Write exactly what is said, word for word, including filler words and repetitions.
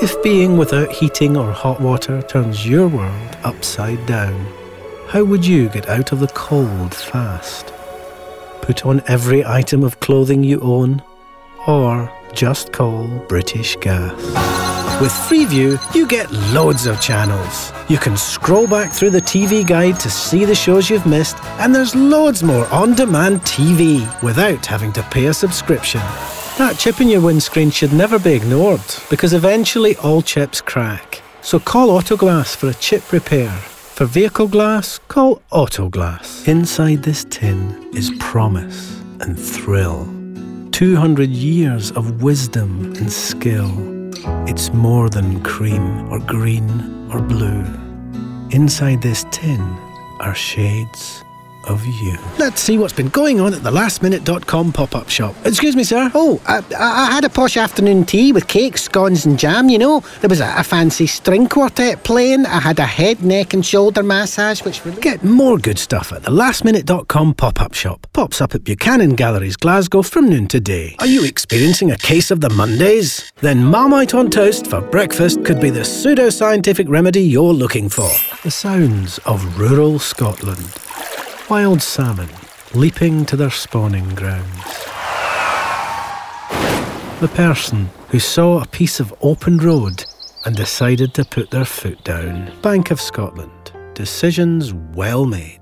If being without heating or hot water turns your world upside down, how would you get out of the cold fast? Put on every item of clothing you own, or just call British Gas. With Freeview, you get loads of channels. You can scroll back through the T V guide to see the shows you've missed, and there's loads more on-demand T V without having to pay a subscription. That chip in your windscreen should never be ignored, because eventually all chips crack. So call Autoglass for a chip repair. For vehicle glass, call Autoglass. Inside this tin is promise and thrill. two hundred years of wisdom and skill. It's more than cream or green or blue. Inside this tin are shades of you. Let's see what's been going on at the last minute dot com pop-up shop. Excuse me, sir. Oh, I, I had a posh afternoon tea with cakes, scones and jam, you know. There was a, a fancy string quartet playing. I had a head, neck and shoulder massage, which really... Get more good stuff at the last minute dot com pop-up shop. Pops up at Buchanan Galleries, Glasgow from noon today. Are you experiencing a case of the Mondays? Then Marmite on toast for breakfast could be the pseudo-scientific remedy you're looking for. The sounds of rural Scotland. Wild salmon leaping to their spawning grounds. The person who saw a piece of open road and decided to put their foot down. Bank of Scotland. Decisions well made.